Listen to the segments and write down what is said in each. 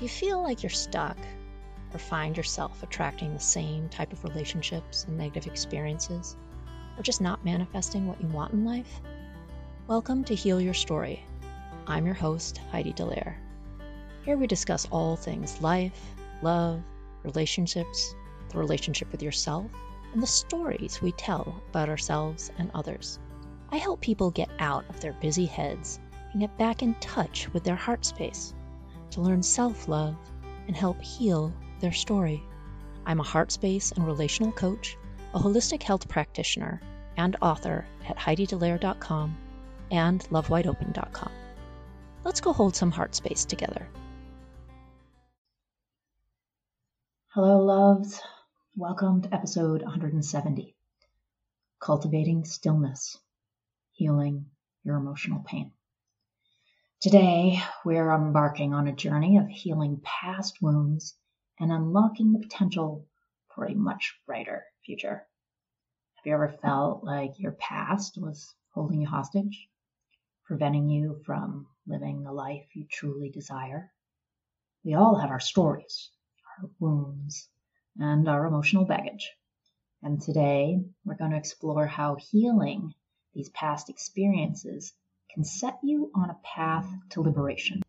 Do you feel like you're stuck or find yourself attracting the same type of relationships and negative experiences, or just not manifesting what you want in life? Welcome to Heal Your Story. I'm your host, Heidi Dallaire. Here we discuss all things life, love, relationships, the relationship with yourself, and the stories we tell about ourselves and others. I help people get out of their busy heads and get back in touch with their heart space to learn self-love and help heal their story. I'm a heart space and relational coach, a holistic health practitioner, and author at HeidiDallaire.com and LoveWideOpen.com. Let's go hold some heart space together. Hello, loves. Welcome to episode 170, Cultivating Stillness, Healing Your Emotional Pain. Today, we're embarking on a journey of healing past wounds and unlocking the potential for a much brighter future. Have you ever felt like your past was holding you hostage, preventing you from living the life you truly desire? We all have our stories, our wounds, and our emotional baggage. And today, we're going to explore how healing these past experiences can set you on a path to liberation.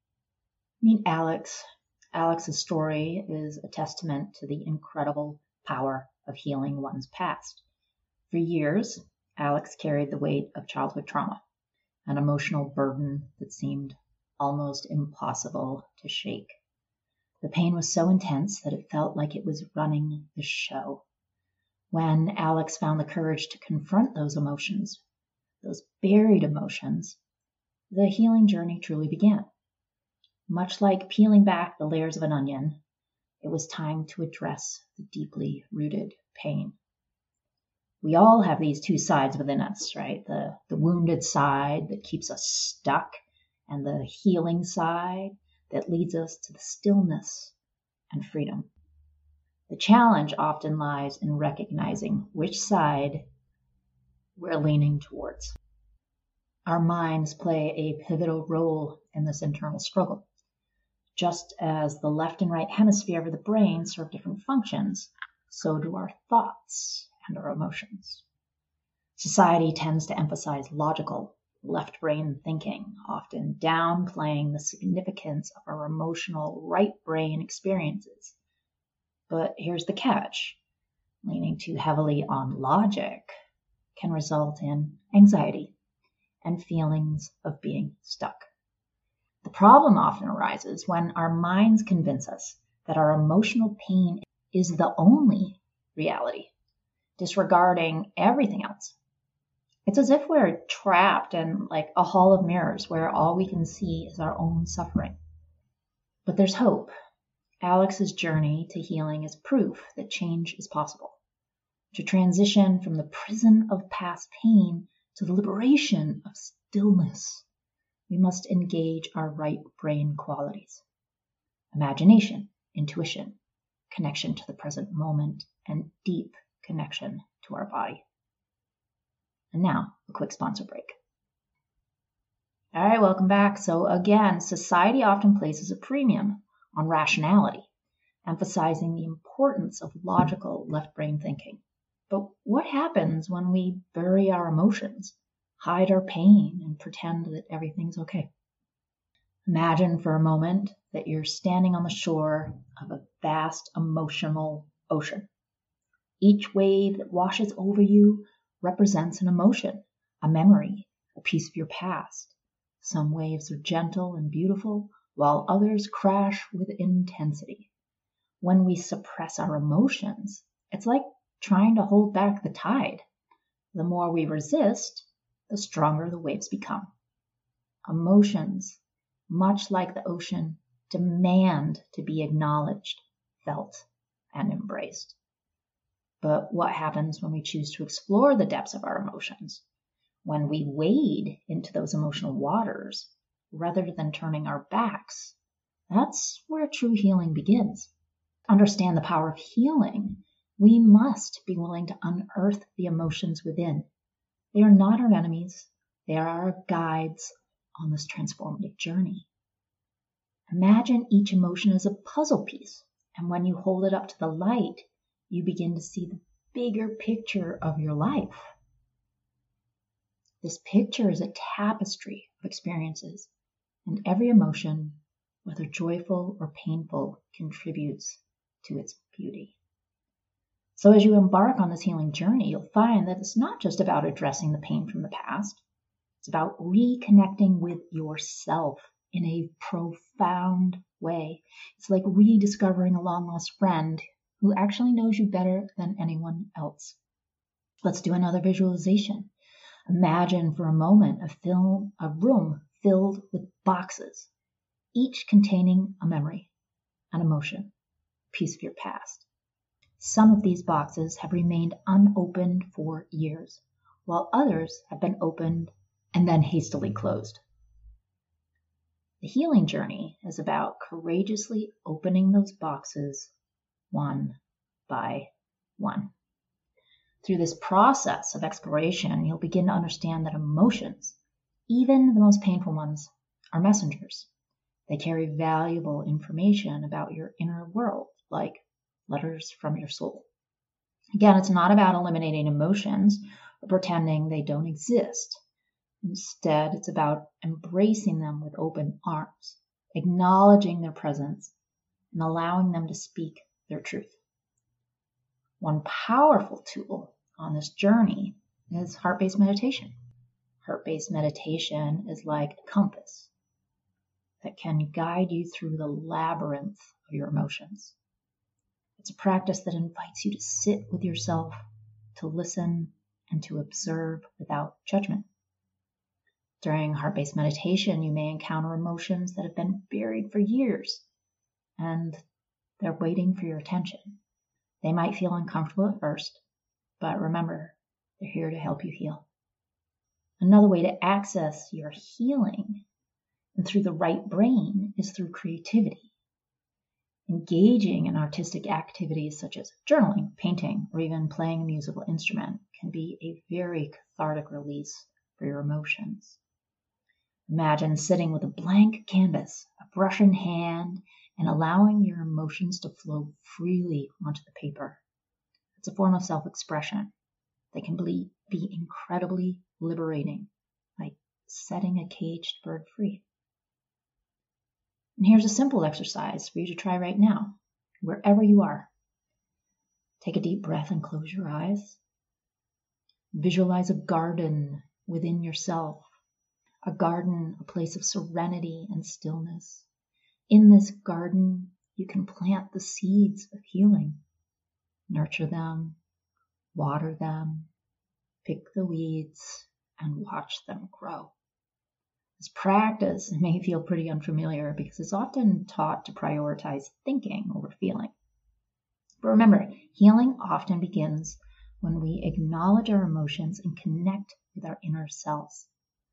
Meet Alex. Alex's story is a testament to the incredible power of healing one's past. For years, Alex carried the weight of childhood trauma, an emotional burden that seemed almost impossible to shake. The pain was so intense that it felt like it was running the show. When Alex found the courage to confront those emotions, those buried emotions, the healing journey truly began. Much like peeling back the layers of an onion, it was time to address the deeply rooted pain. We all have these two sides within us, right? The wounded side that keeps us stuck, and the healing side that leads us to the stillness and freedom. The challenge often lies in recognizing which side we're leaning towards. Our minds play a pivotal role in this internal struggle. Just as the left and right hemisphere of the brain serve different functions, so do our thoughts and our emotions. Society tends to emphasize logical, left brain thinking, often downplaying the significance of our emotional right brain experiences. But here's the catch. Leaning too heavily on logic can result in anxiety and feelings of being stuck. The problem often arises when our minds convince us that our emotional pain is the only reality, disregarding everything else. It's as if we're trapped in like a hall of mirrors where all we can see is our own suffering. But there's hope. Alex's journey to healing is proof that change is possible. To transition from the prison of past pain to the liberation of stillness, we must engage our right brain qualities: imagination, intuition, connection to the present moment, and deep connection to our body. And now, a quick sponsor break. All right, welcome back. So again, society often places a premium on rationality, emphasizing the importance of logical left brain thinking. But what happens when we bury our emotions, hide our pain, and pretend that everything's okay? Imagine for a moment that you're standing on the shore of a vast emotional ocean. Each wave that washes over you represents an emotion, a memory, a piece of your past. Some waves are gentle and beautiful, while others crash with intensity. When we suppress our emotions, it's like trying to hold back the tide. The more we resist, the stronger the waves become. Emotions, much like the ocean, demand to be acknowledged, felt, and embraced. But what happens when we choose to explore the depths of our emotions? When we wade into those emotional waters, rather than turning our backs, that's where true healing begins. To understand the power of healing, we must be willing to unearth the emotions within. They are not our enemies. They are our guides on this transformative journey. Imagine each emotion as a puzzle piece, and when you hold it up to the light, you begin to see the bigger picture of your life. This picture is a tapestry of experiences, and every emotion, whether joyful or painful, contributes to its beauty. So as you embark on this healing journey, you'll find that it's not just about addressing the pain from the past. It's about reconnecting with yourself in a profound way. It's like rediscovering a long-lost friend who actually knows you better than anyone else. Let's do another visualization. Imagine for a moment a room filled with boxes, each containing a memory, an emotion, a piece of your past. Some of these boxes have remained unopened for years, while others have been opened and then hastily closed. The healing journey is about courageously opening those boxes one by one. Through this process of exploration, you'll begin to understand that emotions, even the most painful ones, are messengers. They carry valuable information about your inner world, like letters from your soul. Again, it's not about eliminating emotions or pretending they don't exist. Instead, it's about embracing them with open arms, acknowledging their presence, and allowing them to speak their truth. One powerful tool on this journey is heart-based meditation. Heart-based meditation is like a compass that can guide you through the labyrinth of your emotions. It's a practice that invites you to sit with yourself, to listen, and to observe without judgment. During heart-based meditation, you may encounter emotions that have been buried for years, and they're waiting for your attention. They might feel uncomfortable at first, but remember, they're here to help you heal. Another way to access your healing and through the right brain is through creativity. Engaging in artistic activities such as journaling, painting, or even playing a musical instrument can be a very cathartic release for your emotions. Imagine sitting with a blank canvas, a brush in hand, and allowing your emotions to flow freely onto the paper. It's a form of self-expression that can be incredibly liberating, like setting a caged bird free. And here's a simple exercise for you to try right now, wherever you are. Take a deep breath and close your eyes. Visualize a garden within yourself. A garden, a place of serenity and stillness. In this garden, you can plant the seeds of healing. Nurture them, water them, pick the weeds, and watch them grow. This practice may feel pretty unfamiliar because it's often taught to prioritize thinking over feeling. But remember, healing often begins when we acknowledge our emotions and connect with our inner selves.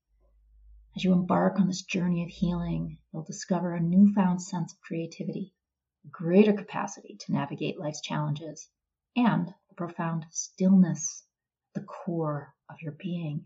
As you embark on this journey of healing, you'll discover a newfound sense of creativity, a greater capacity to navigate life's challenges, and a profound stillness at the core of your being.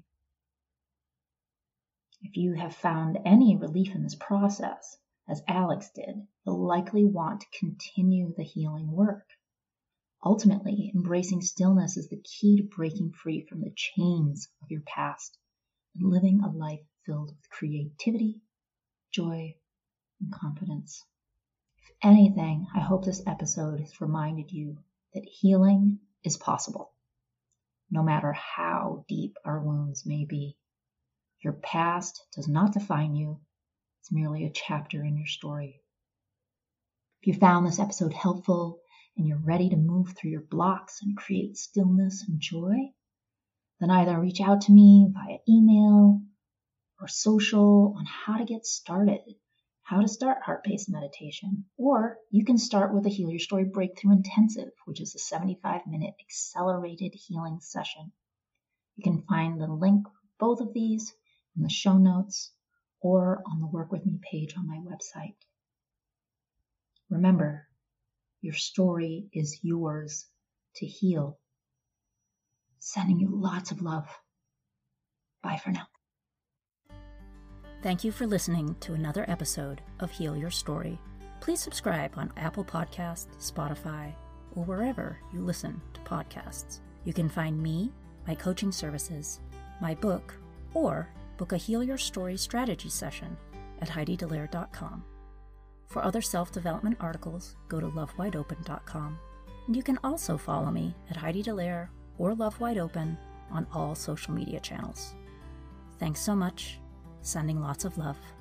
If you have found any relief in this process, as Alex did, you'll likely want to continue the healing work. Ultimately, embracing stillness is the key to breaking free from the chains of your past and living a life filled with creativity, joy, and confidence. If anything, I hope this episode has reminded you that healing is possible, no matter how deep our wounds may be. Your past does not define you. It's merely a chapter in your story. If you found this episode helpful and you're ready to move through your blocks and create stillness and joy, then either reach out to me via email or social on how to get started, how to start heart-based meditation, or you can start with a Heal Your Story Breakthrough Intensive, which is a 75-minute accelerated healing session. You can find the link for both of these in the show notes or on the Work With Me page on my website. Remember, your story is yours to heal. Sending you lots of love. Bye for now. Thank you for listening to another episode of Heal Your Story. Please subscribe on Apple Podcasts, Spotify, or wherever you listen to podcasts. You can find me, my coaching services, my book, or book a Heal Your Story strategy session at HeidiDallaire.com. For other self-development articles, go to LoveWideOpen.com. And you can also follow me at Heidi Dallaire or Love Wide Open on all social media channels. Thanks so much. Sending lots of love.